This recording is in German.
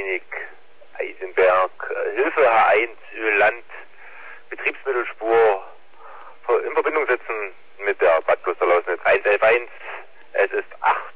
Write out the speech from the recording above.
Klinik Eisenberg. Hilfe H1 Ölland Betriebsmittelspur in Verbindung setzen mit der Bad Klosterlausnitz 111. Es ist 8